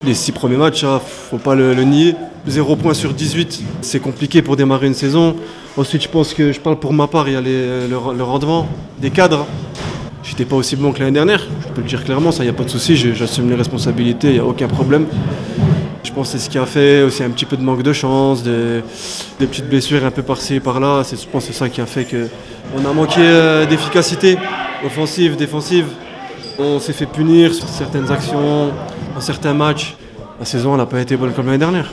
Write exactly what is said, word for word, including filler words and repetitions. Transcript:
Les six premiers matchs, hein, faut pas le, le nier. zéro point sur dix-huit, c'est compliqué pour démarrer une saison. Ensuite, je pense que je parle pour ma part, il y a les, le, le rendement des cadres. J'étais pas aussi bon que l'année dernière, je peux le dire clairement, ça, il n'y a pas de souci, j'assume les responsabilités, il n'y a aucun problème. Je pense que c'est ce qui a fait aussi un petit peu de manque de chance, des, des petites blessures un peu par-ci et par-là. Je pense que c'est ça qui a fait qu'on a manqué euh, d'efficacité offensive, défensive. On s'est fait punir sur certaines actions, dans certains matchs. La saison n'a pas été bonne comme l'année dernière.